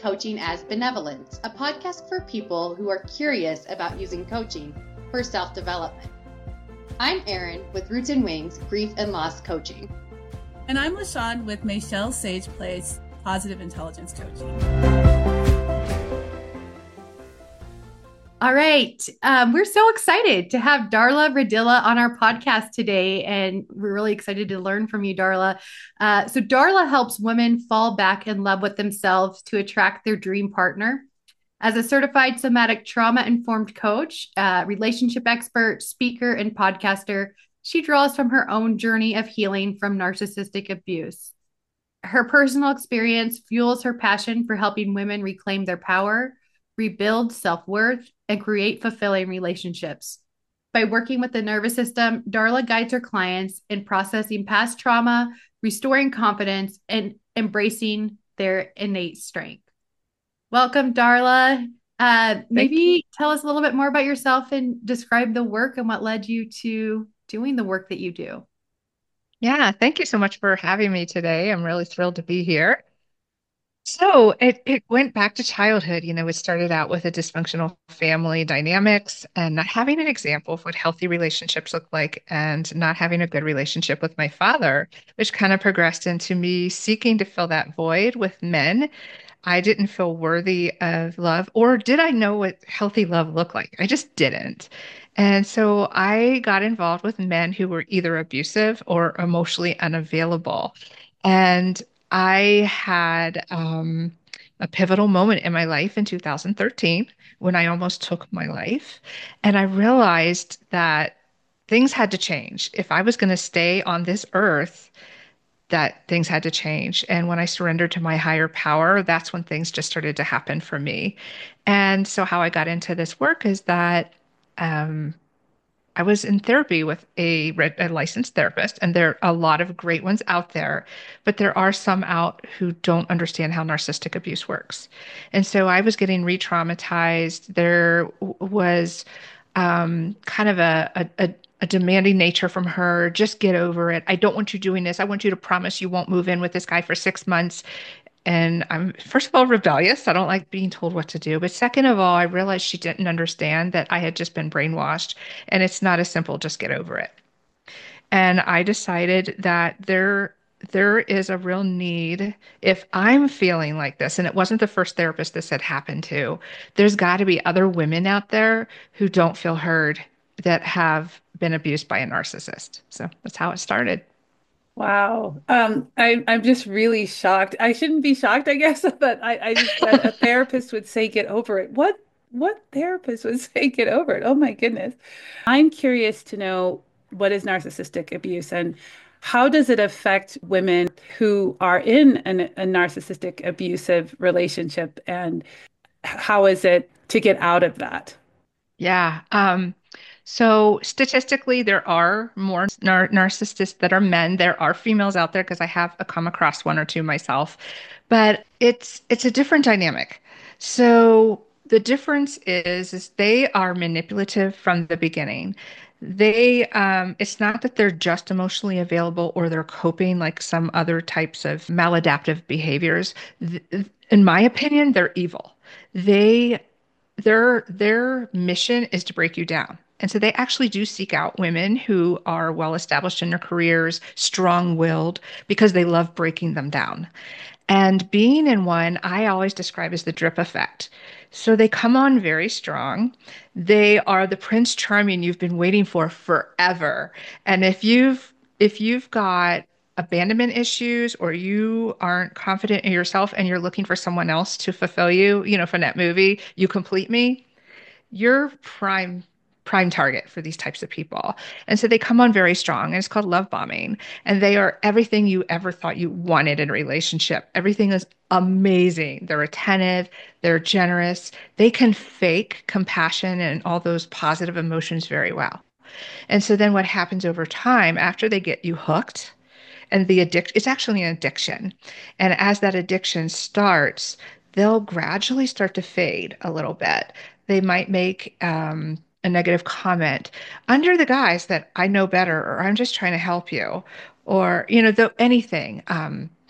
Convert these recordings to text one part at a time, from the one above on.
Coaching as Benevolence, a podcast for people who are curious about using coaching for self-development. I'm Erin with Roots and Wings Grief and Loss Coaching. And I'm LaShawn with Michelle Sage Place Positive Intelligence Coaching. All right. We're so excited to have Darla Radilla on our podcast today, and we're really excited to learn from you, Darla. So Darla helps women fall back in love with themselves to attract their dream partner. As a certified somatic trauma-informed coach, relationship expert, speaker, and podcaster, she draws from her own journey of healing from narcissistic abuse. Her personal experience fuels her passion for helping women reclaim their power, rebuild self-worth, and create fulfilling relationships. By working with the nervous system, Darla guides her clients in processing past trauma, restoring confidence, and embracing their innate strength. Welcome, Darla. Maybe tell us a little bit more about yourself and describe the work and what led you to doing the work that you do. Yeah, thank you so much for having me today. I'm really thrilled to be here. So it went back to childhood. It started out with a dysfunctional family dynamics and not having an example of what healthy relationships look like and not having a good relationship with my father, which kind of progressed into me seeking to fill that void with men. I didn't feel worthy of love, or did I know what healthy love looked like? I just didn't. And so I got involved with men who were either abusive or emotionally unavailable. And I had a pivotal moment in my life in 2013 when I almost took my life. And I realized that things had to change. If I was going to stay on this earth, that things had to change. And when I surrendered to my higher power, that's when things just started to happen for me. And so, how I got into this work is that um, I was in therapy with a licensed therapist, and there are a lot of great ones out there, but there are some out who don't understand how narcissistic abuse works. And so I was getting re-traumatized. There was kind of a demanding nature from her. Just get over it. I don't want you doing this. I want you to promise you won't move in with this guy for 6 months. And I'm, first of all, rebellious. I don't like being told what to do. But second of all, I realized she didn't understand that I had just been brainwashed. And it's not as simple, just get over it. And I decided that there is a real need if I'm feeling like this, and it wasn't the first therapist this had happened to, there's got to be other women out there who don't feel heard that have been abused by a narcissist. So that's how it started. Wow. I'm just really shocked. I shouldn't be shocked, I guess, but I just that a therapist would say get over it. What therapist would say get over it? Oh my goodness. I'm curious to know, what is narcissistic abuse and how does it affect women who are in a narcissistic abusive relationship, and how is it to get out of that? Yeah. So statistically, there are more narcissists that are men. There are females out there because I have come across one or two myself, but it's a different dynamic. So the difference is they are manipulative from the beginning. It's not that they're just emotionally available or they're coping like some other types of maladaptive behaviors. In my opinion, they're evil. They their mission is to break you down. And so they actually do seek out women who are well established in their careers, strong-willed, because they love breaking them down. And being in one, I always describe as the drip effect. So they come on very strong. They are the Prince Charming you've been waiting for forever. And if you've got abandonment issues or you aren't confident in yourself and you're looking for someone else to fulfill you, from that movie, You Complete Me, you're prime target for these types of people. And so they come on very strong, and it's called love bombing. And they are everything you ever thought you wanted in a relationship. Everything is amazing. They're attentive, they're generous, they can fake compassion and all those positive emotions very well. And so then what happens over time after they get you hooked, and it's actually an addiction. And as that addiction starts, they'll gradually start to fade a little bit. They might make a negative comment under the guise that I know better, or I'm just trying to help you, or anything.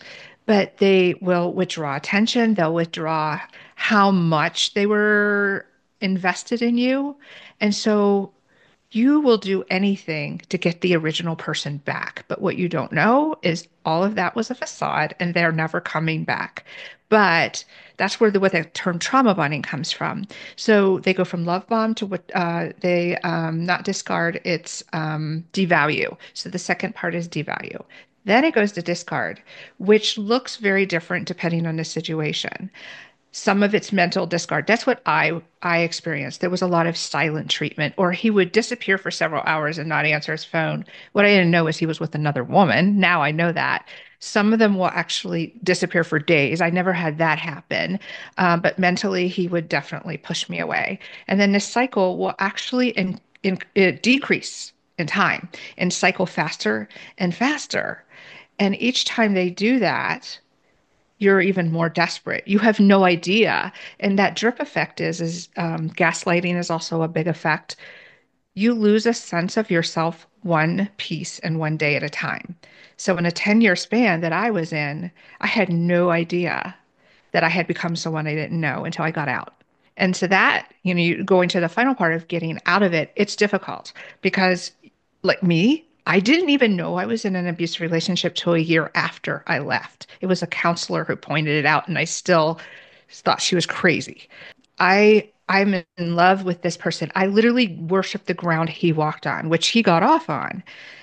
but they will withdraw attention. They'll withdraw how much they were invested in you. And so you will do anything to get the original person back. But what you don't know is all of that was a facade and they're never coming back. But that's where what the term trauma bonding comes from. So they go from love bomb to what they not discard, it's devalue. So the second part is devalue. Then it goes to discard, which looks very different depending on the situation. Some of it's mental discard. That's what I experienced. There was a lot of silent treatment, or he would disappear for several hours and not answer his phone. What I didn't know is he was with another woman. Now I know that. Some of them will actually disappear for days. I never had that happen, but mentally he would definitely push me away. And then this cycle will actually decrease in time and cycle faster and faster. And each time they do that, you're even more desperate. You have no idea. And that drip effect is gaslighting is also a big effect. You lose a sense of yourself one piece and one day at a time. So in a 10-year span that I was in, I had no idea that I had become someone I didn't know until I got out. And so that, you go into the final part of getting out of it, it's difficult because, like me, I didn't even know I was in an abusive relationship till a year after I left. It was a counselor who pointed it out, and I still thought she was crazy. I'm in love with this person. I literally worshiped the ground he walked on, which he got off on.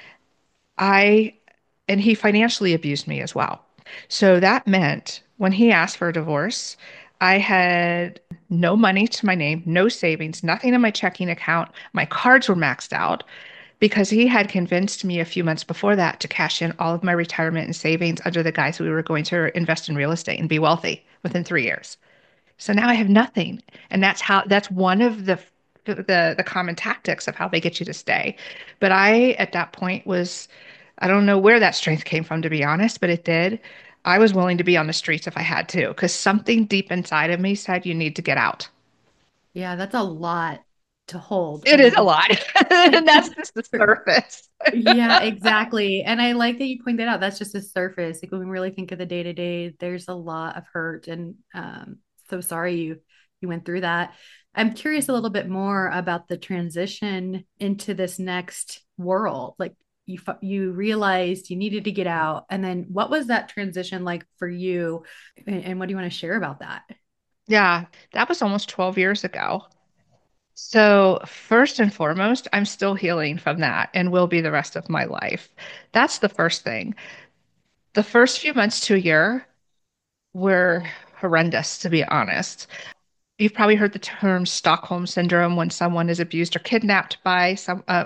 I and he financially abused me as well. So that meant when he asked for a divorce, I had no money to my name, no savings, nothing in my checking account. My cards were maxed out because he had convinced me a few months before that to cash in all of my retirement and savings under the guise we were going to invest in real estate and be wealthy within 3 years. So now I have nothing. And that's one of the common tactics of how they get you to stay. But I at that point was I don't know where that strength came from, to be honest, but it did. I was willing to be on the streets if I had to, because something deep inside of me said you need to get out. Yeah, that's a lot to hold. I It is a mean, lot. And that's just the surface. yeah, exactly. And I like that you pointed out that's just the surface. Like when we really think of the day to day, there's a lot of hurt, and so sorry you went through that. I'm curious a little bit more about the transition into this next world. Like you realized you needed to get out, and then what was that transition like for you, and what do you want to share about that? Yeah, that was almost 12 years ago. So, first and foremost, I'm still healing from that and will be the rest of my life. That's the first thing. The first few months to a year were horrendous, to be honest. You've probably heard the term Stockholm syndrome when someone is abused or kidnapped by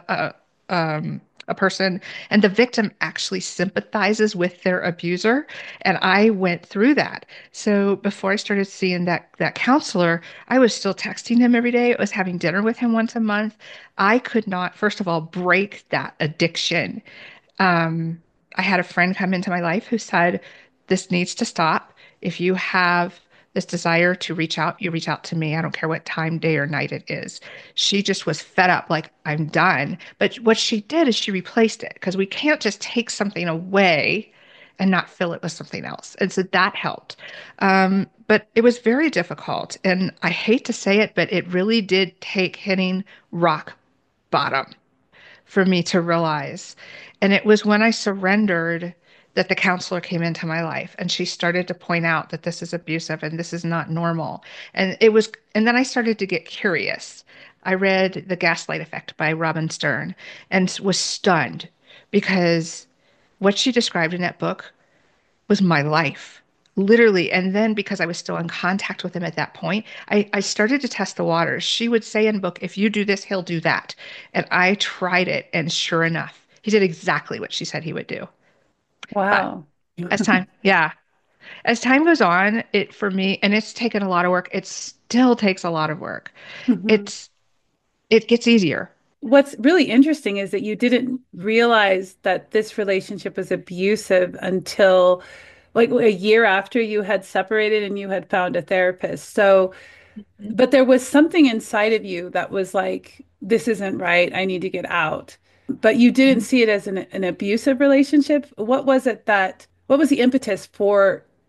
a person, and the victim actually sympathizes with their abuser. And I went through that. So before I started seeing that counselor, I was still texting him every day. I was having dinner with him once a month. I could not, first of all, break that addiction. Um, I had a friend come into my life who said, "This needs to stop. If you have this desire to reach out, you reach out to me. I don't care what time, day, or night it is." She just was fed up, like, I'm done. But what she did is she replaced it because we can't just take something away and not fill it with something else. And so that helped. But it was very difficult. And I hate to say it, but it really did take hitting rock bottom for me to realize. And it was when I surrendered that the counselor came into my life and she started to point out that this is abusive and this is not normal. And then I started to get curious. I read The Gaslight Effect by Robin Stern and was stunned because what she described in that book was my life, literally. And then because I was still in contact with him at that point, I started to test the waters. She would say in the book, if you do this, he'll do that. And I tried it. And sure enough, he did exactly what she said he would do. But Wow. yeah, as time goes on, it for me, and it's taken a lot of work, it still takes a lot of work. Mhm. It's, it gets easier. What's really interesting is that you didn't realize that this relationship was abusive until like a year after you had separated and you had found a therapist. So, but there was something inside of you that was like, this isn't right. I need to get out. But you didn't see it as an abusive relationship. What was it what was the impetus for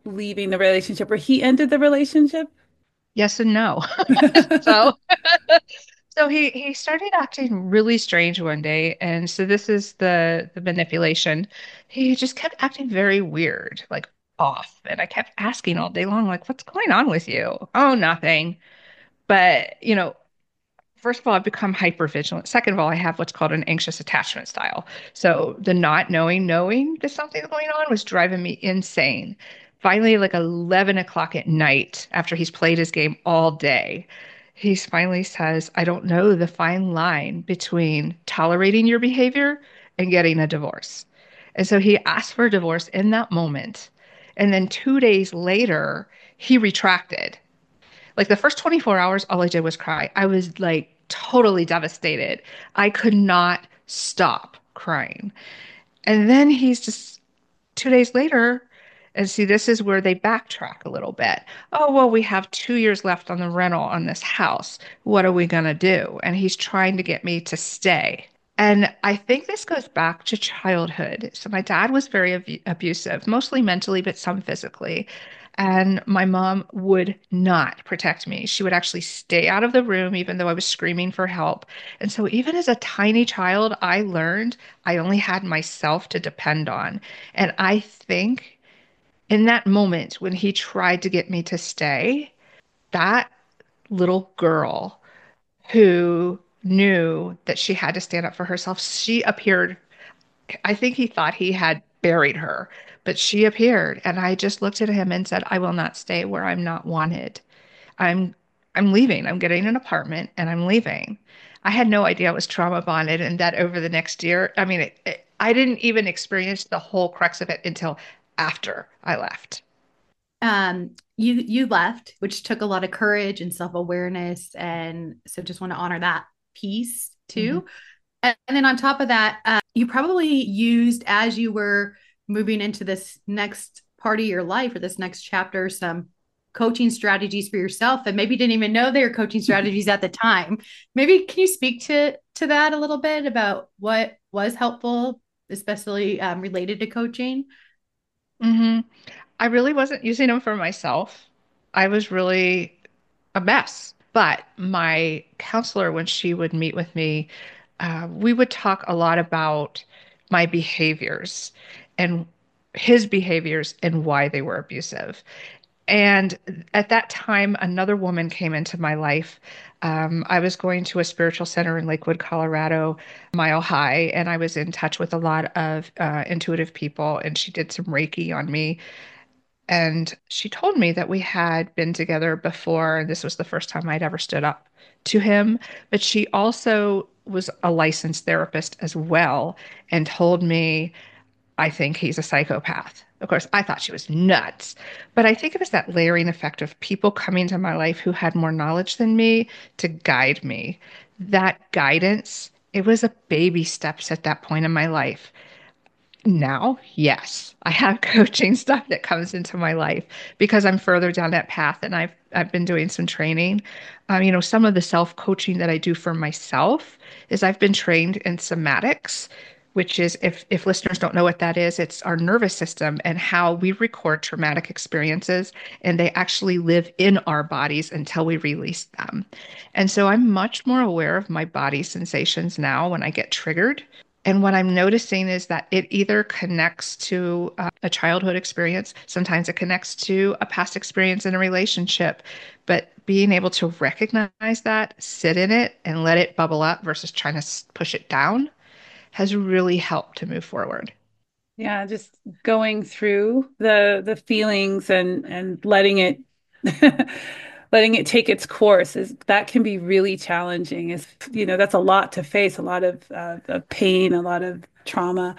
leaving the relationship, or he ended the relationship? Yes and no. So so he started acting really strange one day, and so this is the manipulation. He just kept acting very weird, like off, and I kept asking all day long, like, "What's going on with you?" "Oh, nothing." But, first of all, I've become hyper vigilant. Second of all, I have what's called an anxious attachment style. So the not knowing that something's going on was driving me insane. Finally, like 11 o'clock at night, after he's played his game all day, he finally says, I don't know the fine line between tolerating your behavior and getting a divorce. And so he asked for a divorce in that moment. And then 2 days later, he retracted. Like the first 24 hours, all I did was cry. I was like totally devastated. I could not stop crying. And then he's just 2 days later, and see, this is where they backtrack a little bit. Oh, well, we have 2 years left on the rental on this house. What are we going to do? And he's trying to get me to stay. And I think this goes back to childhood. So my dad was very abusive, mostly mentally, but some physically. And my mom would not protect me. She would actually stay out of the room, even though I was screaming for help. And so, even as a tiny child, I learned I only had myself to depend on. And I think in that moment when he tried to get me to stay, that little girl who knew that she had to stand up for herself, she appeared. I think he thought he had buried her, but she appeared. And I just looked at him and said, I will not stay where I'm not wanted. I'm I'm leaving. I'm getting an apartment and I'm leaving. I had no idea it was trauma bonded and that over the next year, I mean, I didn't even experience the whole crux of it until after I left. You left, which took a lot of courage and self-awareness, and so just want to honor that piece Mhm. too. And then on top of that, you probably used as you were moving into this next part of your life or this next chapter some coaching strategies for yourself, and maybe didn't even know they were coaching strategies at the time. Maybe can you speak to that a little bit about what was helpful, especially related to coaching? hmm I really wasn't using them for myself. I was really a mess. But my counselor, when she would meet with me, we would talk a lot about my behaviors and his behaviors and why they were abusive. And at that time, another woman came into my life. I was going to a spiritual center in Lakewood, Colorado, Mile High, and I was in touch with a lot of intuitive people. And she did some Reiki on me. And she told me that we had been together before. This was the first time I'd ever stood up to him. But she also was a licensed therapist as well and told me I think he's a psychopath. Of course, I thought she was nuts. But I think it was that layering effect of people coming to my life who had more knowledge than me to guide me. That guidance, it was a baby steps at that point in my life. Now, yes, I have coaching stuff that comes into my life because I'm further down that path and I've been doing some training. Some of the self-coaching that I do for myself is I've been trained in somatics, which is if listeners don't know what that is, it's our nervous system and how we record traumatic experiences and they actually live in our bodies until we release them. And so I'm much more aware of my body sensations now when I get triggered. And what I'm noticing is that it either connects to a childhood experience, sometimes it connects to a past experience in a relationship, but being able to recognize that, sit in it, and let it bubble up versus trying to push it down has really helped to move forward. Yeah, just going through the feelings and letting it letting it take its course is that can be really challenging. Is that's a lot to face, a lot of pain, a lot of trauma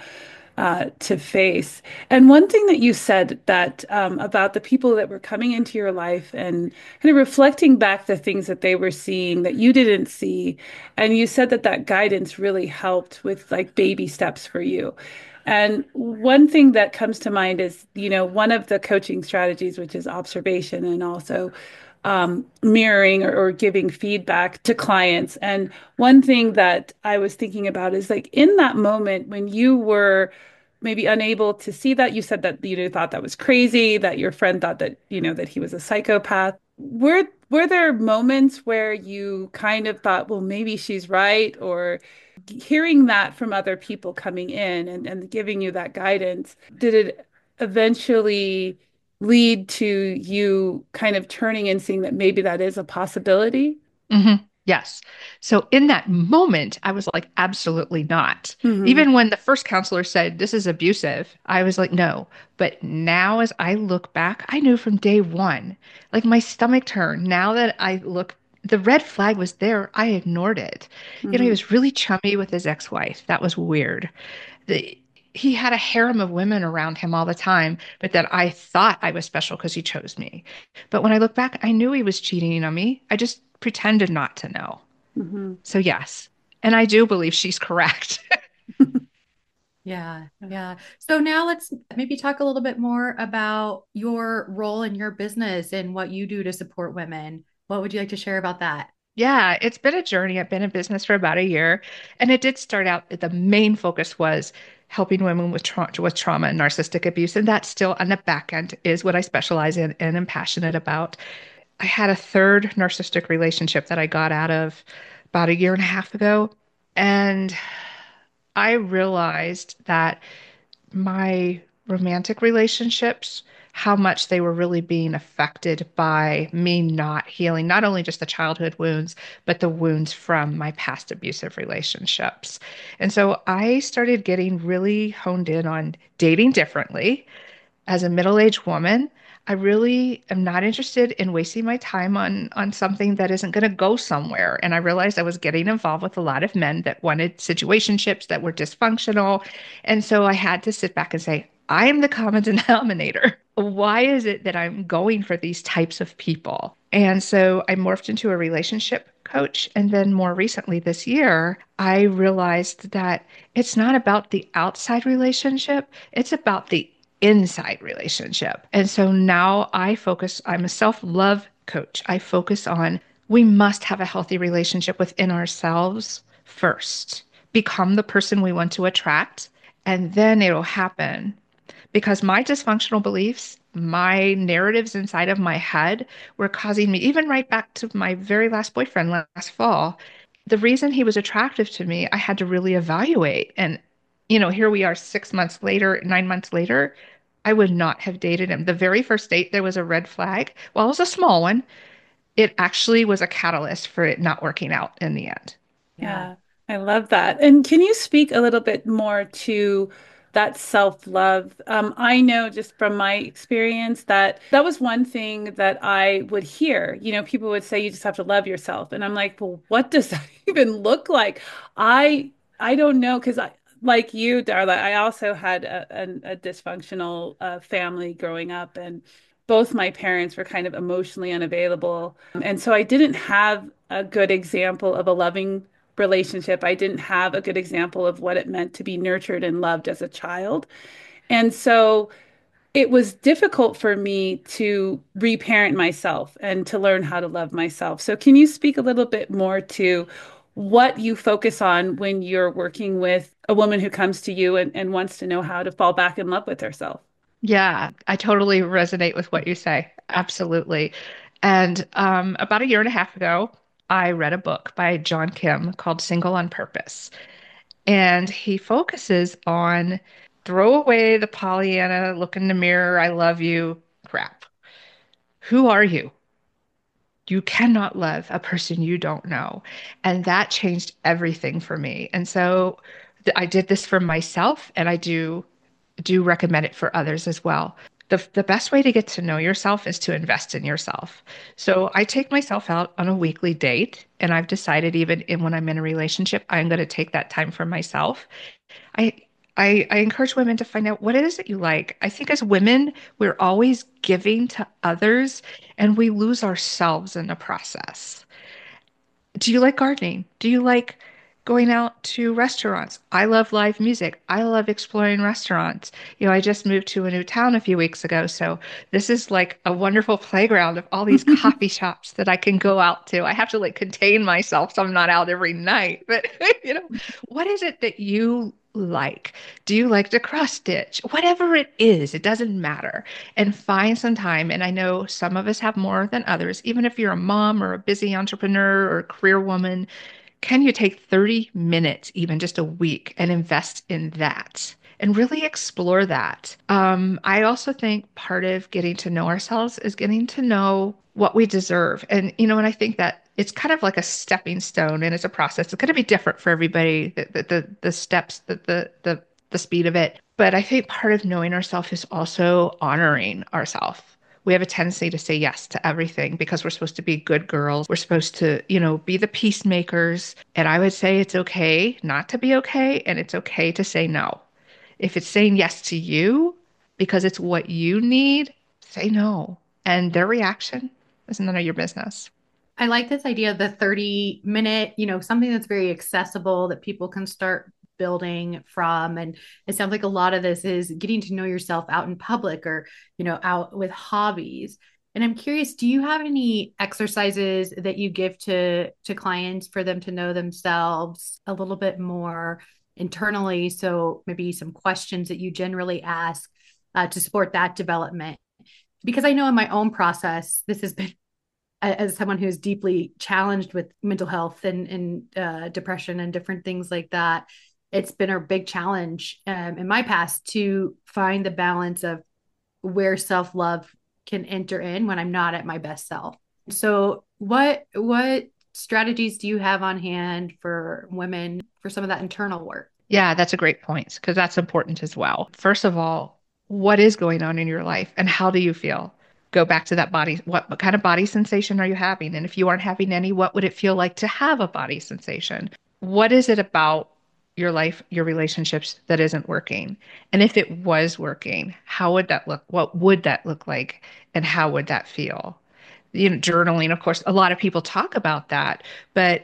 to face. And one thing that you said that about the people that were coming into your life and kind of reflecting back the things that they were seeing that you didn't see, and you said that that guidance really helped with like baby steps for you. And one thing that comes to mind is, one of the coaching strategies, which is observation and also mirroring or giving feedback to clients. And one thing that I was thinking about is like in that moment when you were maybe unable to see that. You said that you thought that was crazy, that your friend thought that, that he was a psychopath. Were there moments where you kind of thought, well, maybe she's right, or hearing that from other people coming in and giving you that guidance, did it eventually lead to you kind of turning and seeing that maybe that is a possibility? hmm Yes. So in that moment, I was like, absolutely not. Hmm. Even when the first counselor said, this is abusive, I was like, no. But now, as I look back, I knew from day one, like my stomach turned. Now that I look, the red flag was there. I ignored it. He Hmm. was really chummy with his ex-wife. That was weird. The, he had a harem of women around him all the time, but that I thought I was special because he chose me. But when I look back, I knew he was cheating on me. I just pretended not to know. Hmm. So, yes. And I do believe she's correct. Yeah, yeah. So now let's maybe talk a little bit more about your role in your business and what you do to support women. What would you like to share about that? Yeah, it's been a journey. I've been in business for about a year, and it did start out, the main focus was helping women with trauma and narcissistic abuse. And that still on the back end is what I specialize in and am passionate about. I had a third narcissistic relationship that I got out of about a year and a half ago. And I realized that my romantic relationships, how much they were really being affected by me not healing, not only just the childhood wounds, but the wounds from my past abusive relationships. And so I started getting really honed in on dating differently as a middle-aged woman. I really am not interested in wasting my time on something that isn't going to go somewhere. And I realized I was getting involved with a lot of men that wanted situationships that were dysfunctional. And so I had to sit back and say, I am the common denominator. Why is it that I'm going for these types of people? And so I morphed into a relationship coach. And then more recently this year, I realized that it's not about the outside relationship, it's about the inside relationship. And so now I'm a self-love coach. I focus on we must have a healthy relationship within ourselves first, become the person we want to attract, and then it'll happen. Because my dysfunctional beliefs, my narratives inside of my head were causing me, even right back to my very last boyfriend last fall, the reason he was attractive to me, I had to really evaluate. And, here we are 6 months later, 9 months later, I would not have dated him. The very first date, there was a red flag. Well, it was a small one. It actually was a catalyst for it not working out in the end. Yeah. Yeah, I love that. And can you speak a little bit more to that self-love? I know just from my experience that that was one thing that I would hear. People would say you just have to love yourself. And I'm like, well, what does that even look like? I I don't know because like you, Darla, I also had a dysfunctional family growing up, and both my parents were kind of emotionally unavailable. And so I didn't have a good example of a loving relationship. I didn't have a good example of what it meant to be nurtured and loved as a child. And so it was difficult for me to reparent myself and to learn how to love myself. So can you speak a little bit more to what you focus on when you're working with a woman who comes to you and wants to know how to fall back in love with herself? Yeah, I totally resonate with what you say. Absolutely. And about a year and a half ago, I read a book by John Kim called Single on Purpose. And he focuses on throw away the Pollyanna, look in the mirror, I love you crap. Who are you? You cannot love a person you don't know. And that changed everything for me. And so I did this for myself, and I do recommend it for others as well. The best way to get to know yourself is to invest in yourself. So I take myself out on a weekly date, and I've decided even when I'm in a relationship, I'm going to take that time for myself. I I encourage women to find out what it is that you like. I think as women, we're always giving to others and we lose ourselves in the process. Do you like gardening? Do you like going out to restaurants? I love live music. I love exploring restaurants. I just moved to a new town a few weeks ago, so this is like a wonderful playground of all these coffee shops that I can go out to. I have to like contain myself so I'm not out every night. But what is it that you like? Do you like to cross stitch? Whatever it is, it doesn't matter. And find some time. And I know some of us have more than others. Even if you're a mom or a busy entrepreneur or a career woman, can you take 30 minutes, even just a week, and invest in that? And really explore that. I also think part of getting to know ourselves is getting to know what we deserve. And I think that it's kind of like a stepping stone and it's a process. It's going to be different for everybody, the steps, the speed of it. But I think part of knowing ourselves is also honoring ourselves. We have a tendency to say yes to everything because we're supposed to be good girls. We're supposed to be the peacemakers. And I would say it's okay not to be okay, and it's okay to say no. If it's saying yes to you because it's what you need, say no. And their reaction is none of your business. I like this idea of the 30-minute, something that's very accessible that people can start building from. And it sounds like a lot of this is getting to know yourself out in public or, out with hobbies. And I'm curious, do you have any exercises that you give to clients for them to know themselves a little bit more internally? So maybe some questions that you generally ask to support that development. Because I know in my own process, this has been as someone who's deeply challenged with mental health and depression and different things like that, it's been a big challenge in my past to find the balance of where self love can enter in when I'm not at my best self. So, what strategies do you have on hand for women for some of that internal work? Yeah, that's a great point because that's important as well. First of all, what is going on in your life and how do you feel? Go back to that body. What kind of body sensation are you having? And if you aren't having any, what would it feel like to have a body sensation? What is it about your life, your relationships that isn't working? And if it was working, how would that look? What would that look like? And how would that feel? Journaling, of course, a lot of people talk about that, but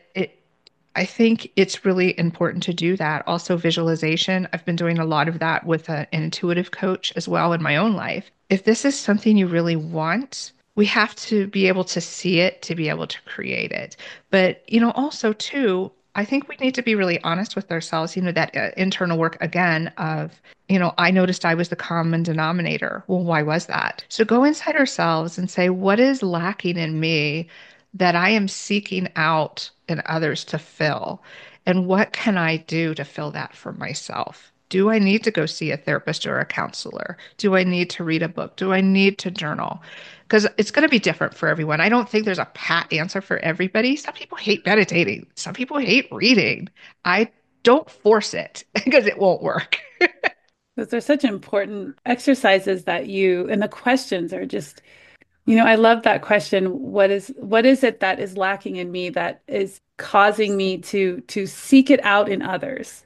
I think it's really important to do that. Also, visualization. I've been doing a lot of that with an intuitive coach as well in my own life. If this is something you really want, we have to be able to see it to be able to create it. But, also too, I think we need to be really honest with ourselves, that internal work again of, I noticed I was the common denominator. Well, why was that? So go inside ourselves and say, what is lacking in me that I am seeking out in others to fill? And what can I do to fill that for myself? Do I need to go see a therapist or a counselor? Do I need to read a book? Do I need to journal? Because it's going to be different for everyone. I don't think there's a pat answer for everybody. Some people hate meditating, some people hate reading. I don't force it because it won't work. Those are such important exercises and the questions are just, I love that question. What is it that is lacking in me that is causing me to seek it out in others?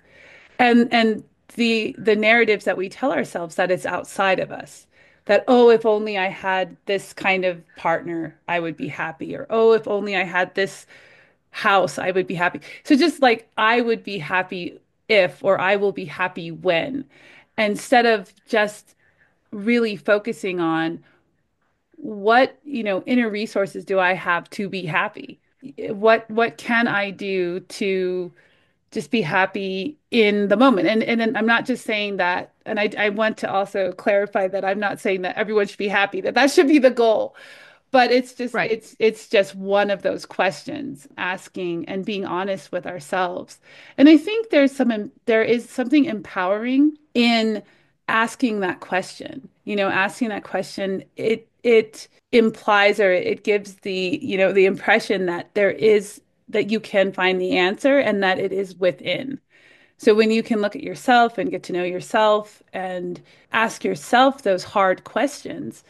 And the narratives that we tell ourselves that it's outside of us. That, oh, if only I had this kind of partner, I would be happy. Or, oh, if only I had this house, I would be happy. So just like I would be happy if, or I will be happy when, instead of just really focusing on what, inner resources do I have to be happy? What can I do to just be happy in the moment? And I'm not just saying that, and I want to also clarify that I'm not saying that everyone should be happy, that should be the goal. But it's just Right. it's just one of those questions, asking and being honest with ourselves. And I think there is something empowering in asking that question. Asking that question, it implies, or it gives the impression that that you can find the answer and that it is within. So when you can look at yourself and get to know yourself and ask yourself those hard questions,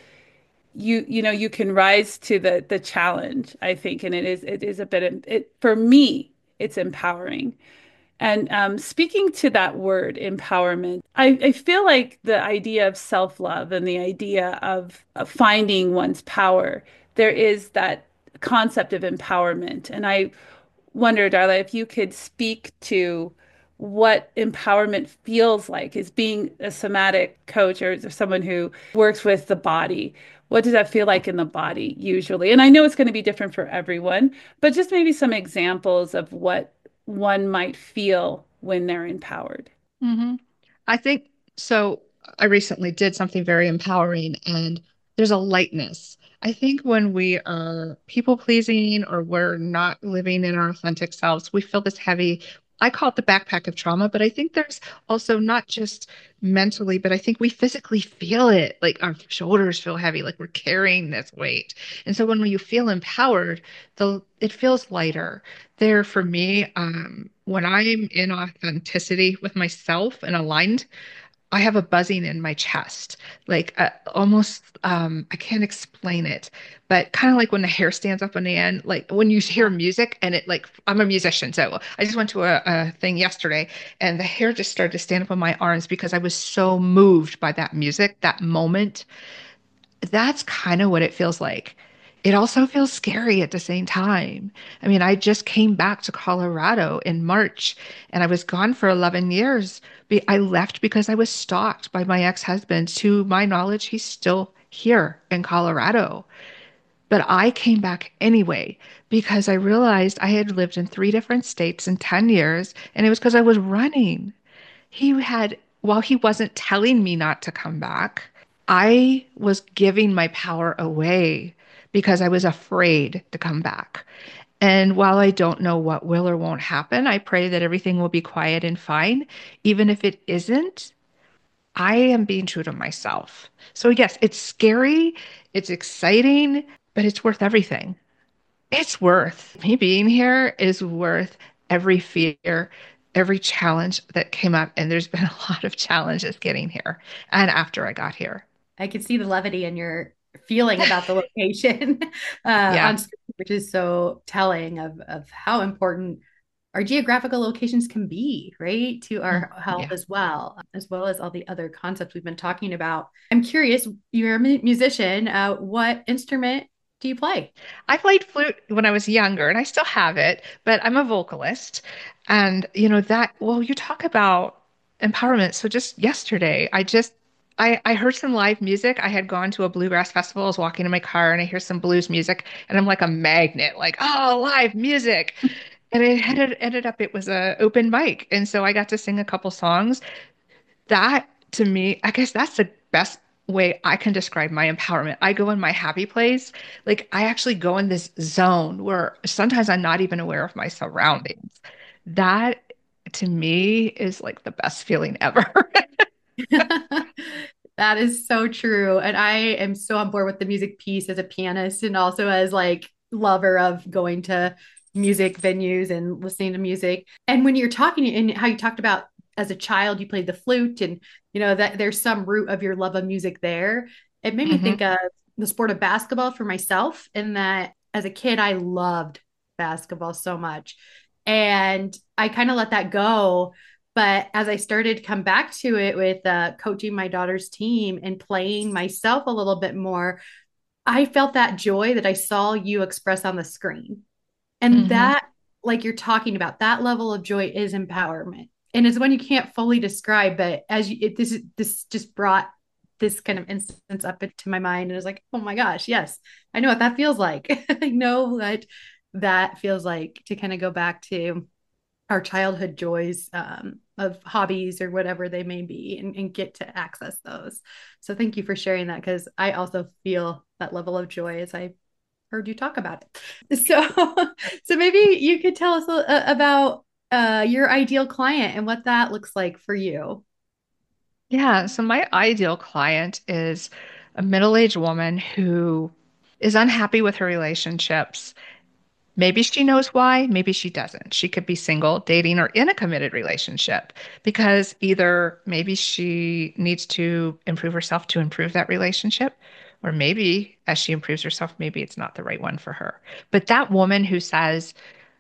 you can rise to the challenge, I think. And it is a bit, for me, it's empowering. And speaking to that word empowerment, I feel like the idea of self-love and the idea of finding one's power, there is that concept of empowerment. And I wonder, Darla, if you could speak to what empowerment feels like as being a somatic coach or someone who works with the body. What does that feel like in the body usually? And I know it's going to be different for everyone, but just maybe some examples of what one might feel when they're empowered. hmm I think so. I recently did something very empowering, and there's a lightness. I think when we are people pleasing or we're not living in our authentic selves, we feel this heavy. I call it the backpack of trauma, but I think there's also not just mentally, but I think we physically feel it. Like our shoulders feel heavy, like we're carrying this weight. And so when you feel empowered, it feels lighter there for me. When I'm in authenticity with myself and aligned, I have a buzzing in my chest, like almost, I can't explain it, but kind of like when the hair stands up on the end, like when you hear music and it like, I'm a musician. So I just went to a thing yesterday and the hair just started to stand up on my arms because I was so moved by that music, that moment. That's kind of what it feels like. It also feels scary at the same time. I mean, I just came back to Colorado in March and I was gone for 11 years. I left because I was stalked by my ex-husband. To my knowledge, he's still here in Colorado. But I came back anyway because I realized I had lived in three different states in 10 years and it was because I was running. While he wasn't telling me not to come back, I was giving my power away because I was afraid to come back. And while I don't know what will or won't happen, I pray that everything will be quiet and fine. Even if it isn't, I am being true to myself. So, yes, it's scary, it's exciting, but it's worth everything. It's worth me being here is worth every fear, every challenge that came up. And there's been a lot of challenges getting here and after I got here. I can see the levity in your feeling about the location Yeah. on screen, which is so telling of how important our geographical locations can be, right, to our health Yeah. as well as all the other concepts we've been talking about. I'm curious, you're a musician. What instrument do you play? I played flute when I was younger and I still have it, but I'm a vocalist. And well, you talk about empowerment. So just yesterday, I heard some live music. I had gone to a bluegrass festival. I was walking in my car and I hear some blues music and I'm like a magnet, like, oh, live music. And ended up it was a open mic. And so I got to sing a couple songs. That to me, I guess that's the best way I can describe my empowerment. I go in my happy place. Like I actually go in this zone where sometimes I'm not even aware of my surroundings. That to me is like the best feeling ever. That is so true. And I am so on board with the music piece as a pianist and also as like lover of going to music venues and listening to music. And when you're talking and how you talked about as a child you played the flute and that there's some root of your love of music there, it made me think hmm of the sport of basketball for myself in that as a kid I loved basketball so much. And I kind of let that go, but as I started to come back to it with coaching my daughter's team and playing myself a little bit more, I felt that joy that I saw you express on the screen. And hmm that, like you're talking about, that level of joy is empowerment. And it's one you can't fully describe, but this just brought this kind of instance up into my mind. And I was like, oh my gosh, yes, I know what that feels like. I know what that feels like to kind of go back to our childhood joys of hobbies or whatever they may be and get to access those. So thank you for sharing that because I also feel that level of joy as I heard you talk about it. So, so maybe you could tell us about your ideal client and what that looks like for you. Yeah, so my ideal client is a middle-aged woman who is unhappy with her relationships. Maybe she knows why, maybe she doesn't. She could be single, dating, or in a committed relationship because either maybe she needs to improve herself to improve that relationship, or maybe as she improves herself, maybe it's not the right one for her. But that woman who says,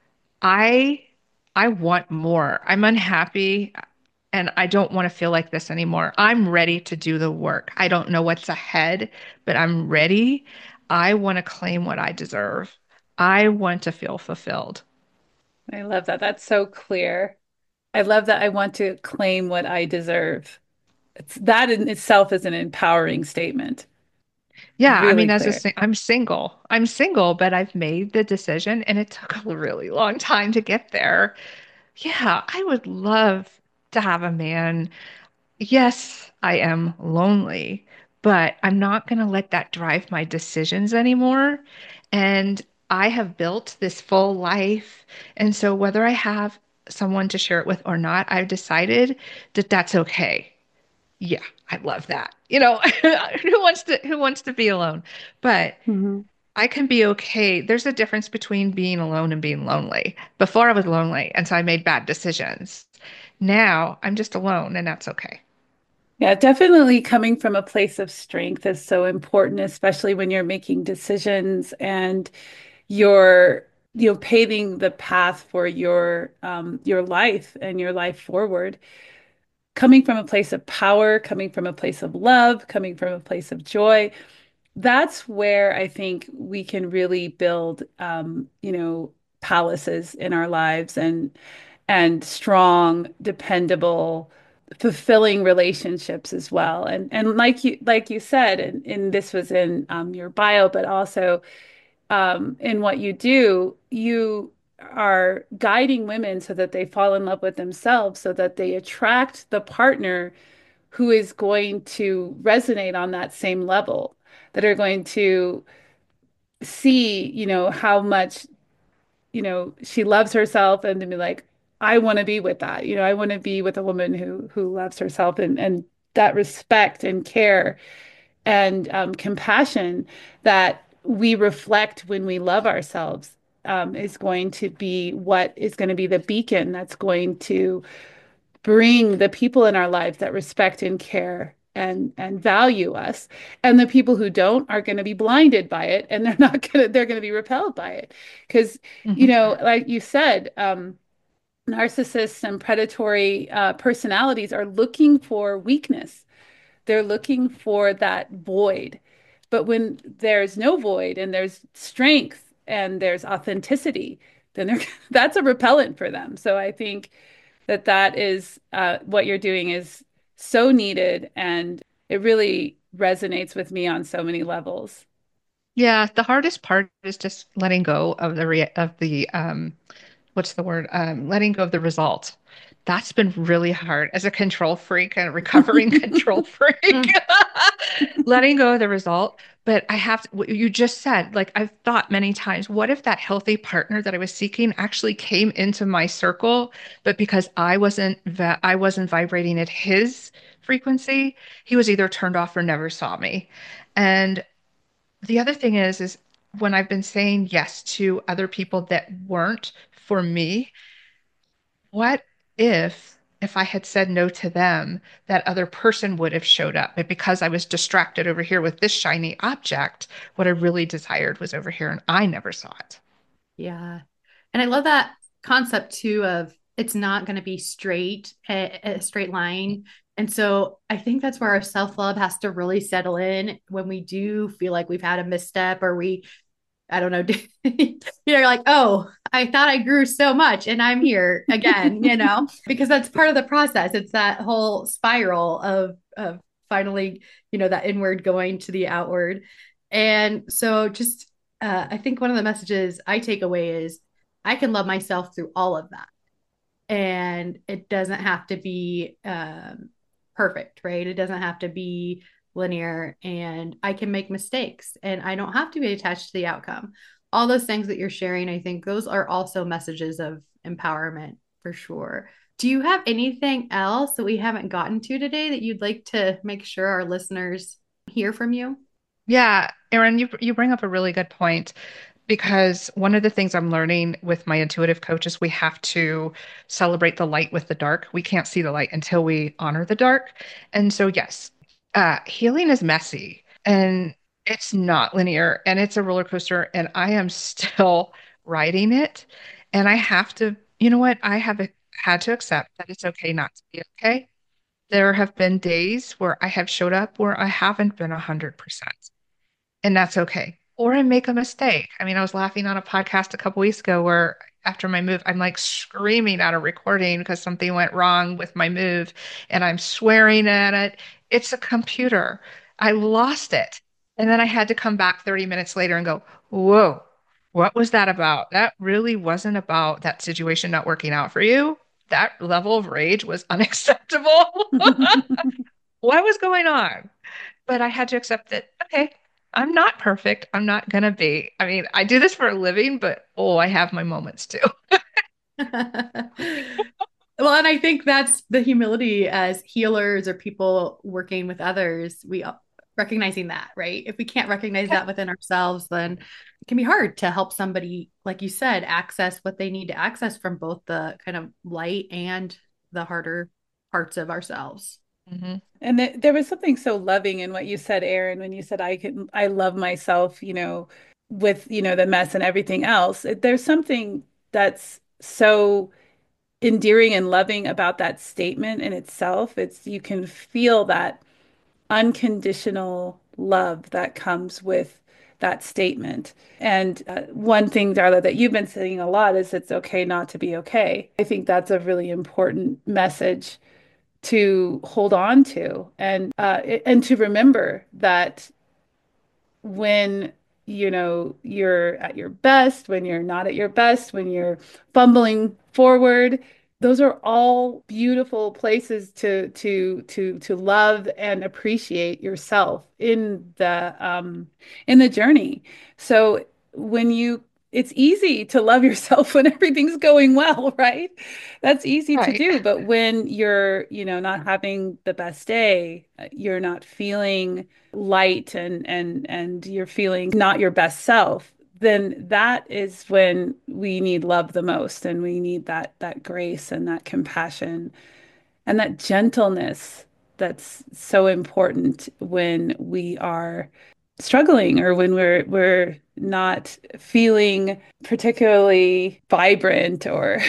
I I want more. I'm unhappy and I don't want to feel like this anymore. I'm ready to do the work. I don't know what's ahead, but I'm ready. I want to claim what I deserve. I want to feel fulfilled. I love that. That's so clear. I love that I want to claim what I deserve. That in itself is an empowering statement. Yeah, I Really mean, clear. I'm single. I'm single, but I've made the decision and it took a really long time to get there. Yeah, I would love. to have a man. Yes, I am lonely, but I'm not going to let that drive my decisions anymore. And I have built this full life. And so whether I have someone to share it with or not, I've decided that that's okay. Yeah, I love that. Who wants to be alone? But Mhm. I can be okay. There's a difference between being alone and being lonely. Before I was lonely, and so I made bad decisions. Now I'm just alone, and that's okay. Yeah, definitely coming from a place of strength is so important, especially when you're making decisions and you're, paving the path for your life and your life forward. Coming from a place of power, coming from a place of love, coming from a place of joy, that's where I think we can really build, palaces in our lives and strong, dependable, fulfilling relationships as well. And like you said, and this was in your bio, but also in what you do, you are guiding women so that they fall in love with themselves, so that they attract the partner who is going to resonate on that same level, that are going to see, how much, she loves herself and to be like, I want to be with that. I want to be with a woman who loves herself and that respect and care and compassion that we reflect when we love ourselves is going to be what is going to be the beacon that's going to bring the people in our lives that respect and care and value us. And the people who don't are going to be blinded by it and they're going to be repelled by it. Because, Mhm. like you said, narcissists and predatory personalities are looking for weakness. They're looking for that void. But when there's no void and there's strength and there's authenticity, then that's a repellent for them. So I think that is what you're doing is so needed, and it really resonates with me on so many levels. Yeah, the hardest part is just letting go of the what's the word? Letting go of the result. That's been really hard as a control freak and a recovering control freak. Mm. Letting go of the result. But I have to, what you just said, like I've thought many times, what if that healthy partner that I was seeking actually came into my circle, but because I wasn't vibrating at his frequency, he was either turned off or never saw me. And the other thing is when I've been saying yes to other people that weren't for me, what if I had said no to them, that other person would have showed up? But because I was distracted over here with this shiny object, what I really desired was over here and I never saw it. Yeah. And I love that concept too of it's not going to be a straight line. And so I think that's where our self-love has to really settle in when we do feel like we've had a misstep or I don't know, you're like, oh, I thought I grew so much and I'm here again, because that's part of the process. It's that whole spiral of finally, that inward going to the outward. And so just I think one of the messages I take away is I can love myself through all of that. And it doesn't have to be perfect, right? It doesn't have to be linear, and I can make mistakes and I don't have to be attached to the outcome. All those things that you're sharing, I think those are also messages of empowerment for sure. Do you have anything else that we haven't gotten to today that you'd like to make sure our listeners hear from you? Yeah, Erin, you bring up a really good point because one of the things I'm learning with my intuitive coach is we have to celebrate the light with the dark. We can't see the light until we honor the dark. And so, yes, healing is messy and it's not linear and it's a roller coaster, and I am still riding it. And I have to, you know what? I have had to accept that it's okay not to be okay. There have been days where I have showed up where I haven't been 100%, and that's okay. Or I make a mistake. I mean, I was laughing on a podcast a couple weeks ago where after my move, I'm like screaming at a recording because something went wrong with my move and I'm swearing at it. It's a computer. I lost it. And then I had to come back 30 minutes later and go, whoa, what was that about? That really wasn't about that situation not working out for you. that level of rage was unacceptable. What was going on? But I had to accept that, okay, I'm not perfect. I'm not gonna be. I mean, I do this for a living, but oh, I have my moments too. Well, and I think that's the humility as healers or people working with others. We recognizing that, right? If we can't recognize that within ourselves, then it can be hard to help somebody, like you said, access what they need to access from both the kind of light and the harder parts of ourselves. Mhm. And there was something so loving in what you said, Erin, when you said I love myself, with, the mess and everything else. There's something that's so endearing and loving about that statement in itself. It's you can feel that unconditional love that comes with that statement. And one thing, Darla, that you've been saying a lot is it's okay not to be okay. I think that's a really important message to hold on to and to remember that when you're at your best, when you're not at your best, when you're fumbling forward, those are all beautiful places to love and appreciate yourself in the journey. So when you it's easy to love yourself when everything's going well, right? That's easy to Right. do, but when you're, not having the best day, you're not feeling light and you're feeling not your best self, then that is when we need love the most, and we need that grace and that compassion and that gentleness that's so important when we are struggling or when we're not feeling particularly vibrant or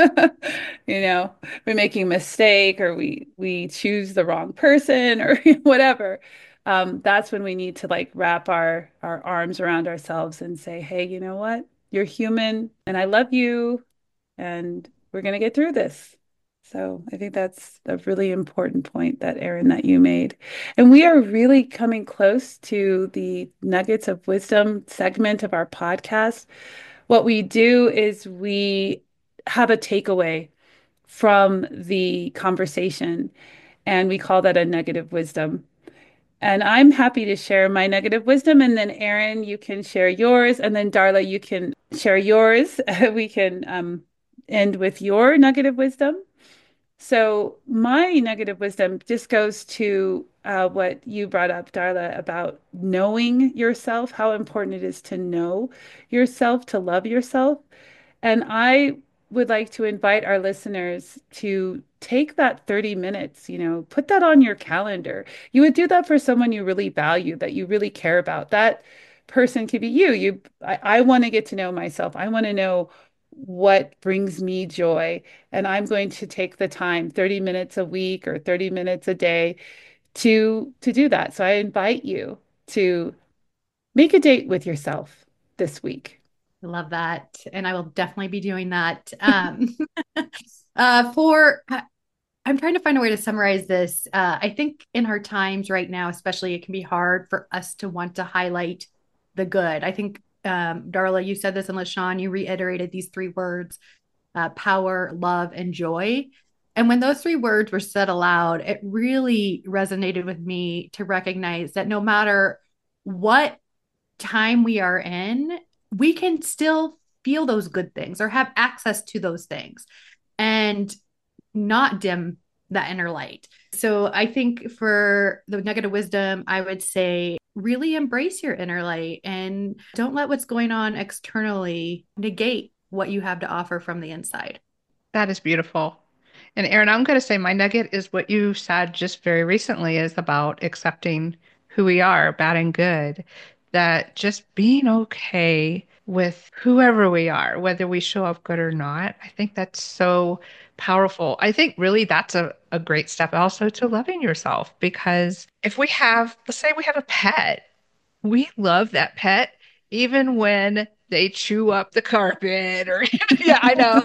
we're making a mistake or we choose the wrong person or whatever. That's when we need to like wrap our arms around ourselves and say, hey, you know what? You're human and I love you and we're going to get through this. So I think that's a really important point that Erin, that you made. And we are really coming close to the Nuggets of Wisdom segment of our podcast. What we do is we have a takeaway from the conversation, and we call that a nugget of wisdom. And I'm happy to share my nugget of wisdom. And then, Erin, you can share yours. And then, Darla, you can share yours. We can end with your nugget of wisdom. So, my nugget of wisdom just goes to what you brought up, Darla, about knowing yourself, how important it is to know yourself, to love yourself. And I would like to invite our listeners to take that 30 minutes, put that on your calendar. You would do that for someone you really value, that you really care about. That person could be you. I want to get to know myself. I want to know what brings me joy. And I'm going to take the time, 30 minutes a week or 30 minutes a day to do that. So I invite you to make a date with yourself this week. I love that. And I will definitely be doing that. For I'm trying to find a way to summarize this. I think in our times right now, especially, it can be hard for us to want to highlight the good. I think, Darla, you said this, and LaShawn, you reiterated these three words: power, love, and joy. And when those three words were said aloud, it really resonated with me to recognize that no matter what time we are in, we can still feel those good things or have access to those things and not dim that inner light. So I think for the nugget of wisdom, I would say really embrace your inner light and don't let what's going on externally negate what you have to offer from the inside. That is beautiful. And Erin, I'm going to say my nugget is what you said just very recently is about accepting who we are, bad and good, that just being okay with whoever we are, whether we show up good or not. I think that's so powerful. I think really that's a great step also to loving yourself because if we have, let's say we have a pet, we love that pet even when they chew up the carpet or yeah, I know.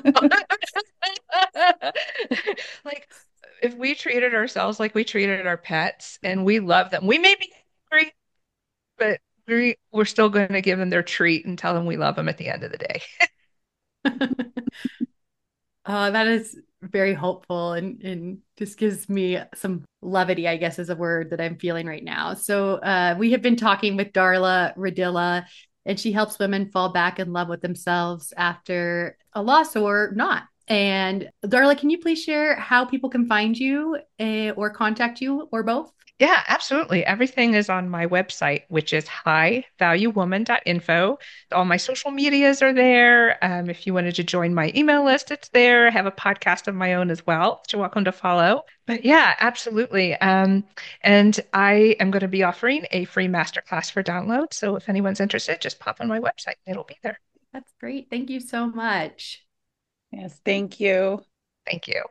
Like if we treated ourselves like we treated our pets and we love them, we may be angry, but we're still going to give them their treat and tell them we love them at the end of the day. That is very hopeful and just gives me some levity, I guess is a word that I'm feeling right now. So we have been talking with Darla Radilla, and she helps women fall back in love with themselves after a loss or not. And Darla, can you please share how people can find you or contact you or both? Yeah, absolutely. Everything is on my website, which is highvaluewoman.info. All my social medias are there. If you wanted to join my email list, it's there. I have a podcast of my own as well that you're welcome to follow. But yeah, absolutely. And I am going to be offering a free masterclass for download. So if anyone's interested, just pop on my website. It'll be there. That's great. Thank you so much. Yes, thank you. Thank you.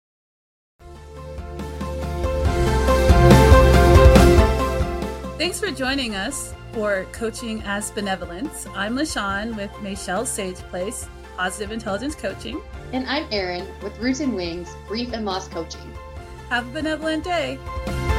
Thanks for joining us for Coaching as Benevolence. I'm LaShawn with Michelle Sage Place, Positive Intelligence Coaching. And I'm Erin with Roots and Wings, Grief and Loss Coaching. Have a benevolent day.